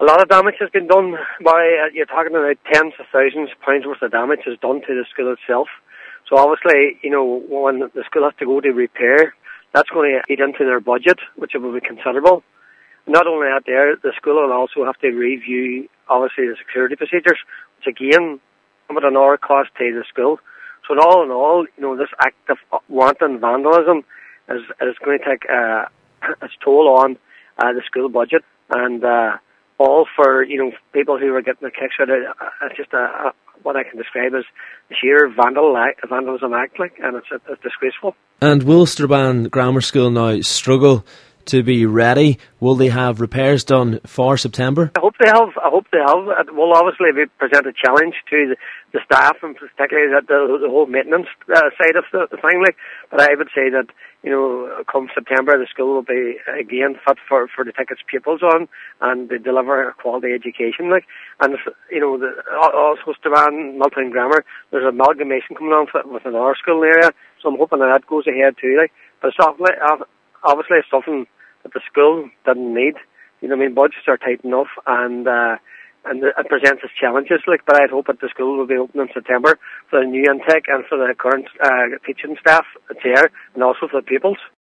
A lot of damage has been done. You're talking about tens of thousands of pounds worth of damage is done to the school itself. So obviously, when the school has to go to repair, that's going to eat into their budget, which will be considerable. Not only that, the school will also have to review, obviously, the security procedures, which again, come at another cost to the school. So in all, this act of wanton vandalism is going to take its toll on the school budget, and all for people who are getting their kicks out of it. It's just what I can describe as the sheer vandalism act, and it's disgraceful. And will Strabane Grammar School now struggle to be ready? Will they have repairs done for September? I hope they have. It will obviously present a challenge to the staff, and particularly the whole maintenance side of the thing. But I would say that come September, the school will be again fit for to take its pupils on and to deliver a quality education. And also Strabane Milltown Grammar, there's an amalgamation coming on with another school in the area, so I'm hoping that goes ahead too. But it's obviously it's something that the school didn't need. Budgets are tight enough, and it presents its challenges. But I'd hope that the school will be open in September for the new intake and for the current teaching staff that's here, and also for the pupils.